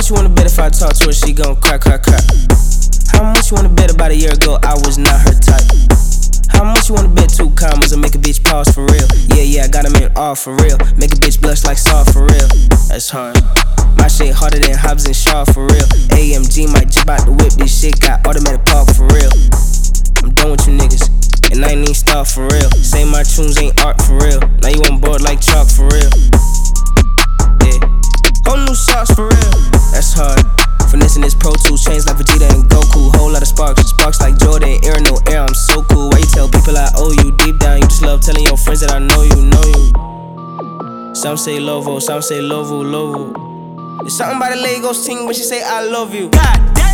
much you wanna bet if I talk to her, she gon' cry, cry, cry? How much you wanna bet about a year ago I was not her type? How much you wanna bet 2 commas and make a bitch pause for real? Yeah, I got them in all for real. Make a bitch blush like Saw for real. That's hard. My shit harder than Hobbs and Shaw for real. AMG might jump out the whip, this shit got automatic park for real. I'm done with you niggas, and I ain't even start for real. Say my tunes ain't art for real. Now you on board like chalk for real. Yeah, whole new socks for real. That's hard. Finessing this Pro Tools, chains like Vegeta and Goku. Whole lot of sparks, sparks like Jordan, air no air, I'm so cool. Why you tell people I owe you? Deep down, you just love telling your friends that I know you, know you. Some say Lovo, some say Lovo, Lovo. It's something about the Lagos team when she say I love you. God damn.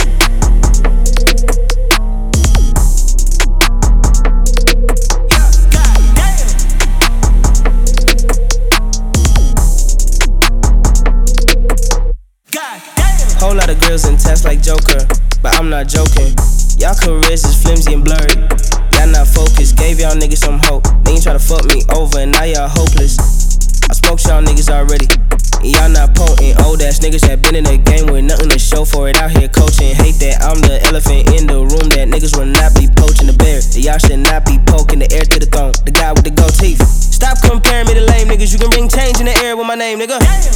Whole lot of girls in tests like Joker, but I'm not joking. Y'all careers is flimsy and blurry. Y'all not focused, gave y'all niggas some hope. Then you try to fuck me over and now y'all hopeless. I spoke to y'all niggas already, and y'all not potent. Old ass niggas that been in the game with nothing to show for it. Out here coaching, hate that I'm the elephant in the room. That niggas will not be poaching the bear. That y'all should not be poking the air to the throne. The guy with the gold teeth. Stop comparing me to lame niggas. You can bring change in the air with my name, nigga.